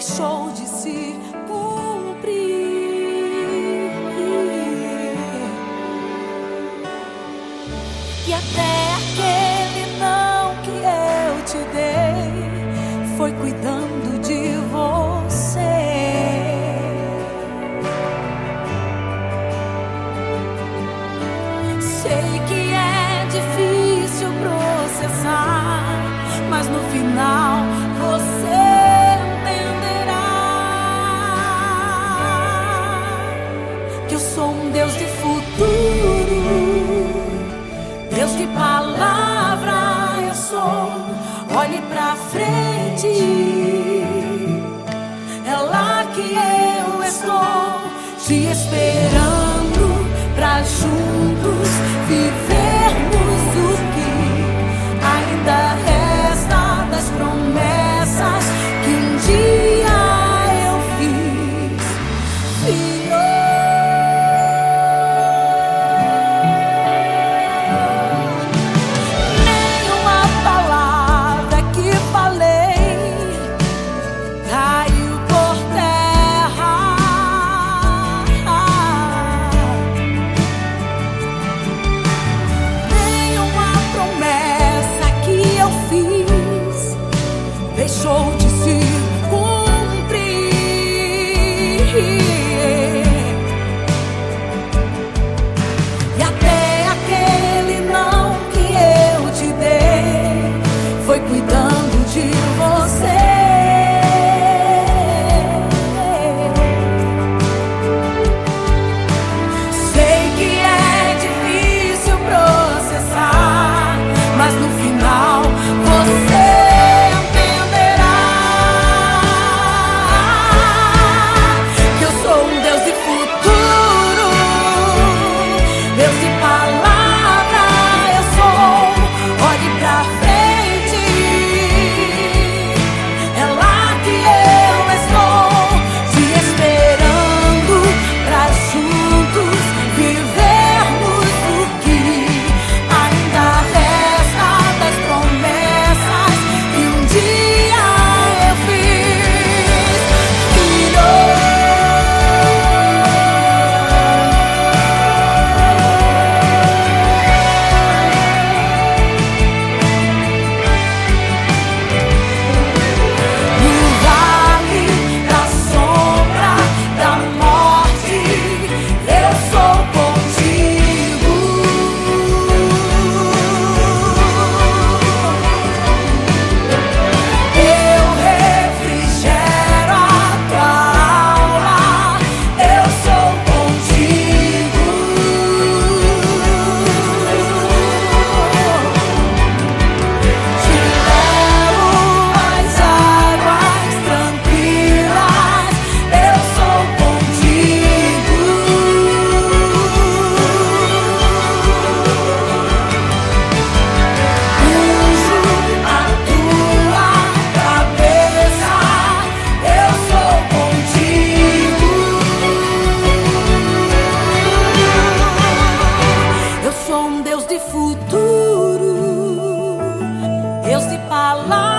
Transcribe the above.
deixou de se cumprir. E até aquele não que eu te dei foi cuidando de você. Sei que é difícil processar, mas no final você entenderá que eu sou um Deus de futuro, Deus de palavra eu sou. Olhe pra frente, é lá que eu estou, te esperando pra juntos vivermos o que ainda resta das promessas que um dia eu fiz, filho. Nenhuma palavra que falei caiu por terra. Nenhuma promessa que eu fiz deixou de se cumprir. E até aquele não que eu te dei foi cuidando de você. Sei que é difícil processar, mas no final você entenderá que eu sou um Deus de futuro, Deus de palavra eu sou. Olhe pra frente, é lá que eu estou, te esperando pra juntos vivermos o que ainda resta das promessas que um dia eu fiz, filho. No vale da sombra da morte, eu sou contigo. Eu refrigero a tua alma, eu sou contigo. Te levo às águas tranquilas, eu sou contigo. Unjo a tua cabeça, eu sou contigo. Eu sou um Deus de futuro, Deus de palavra.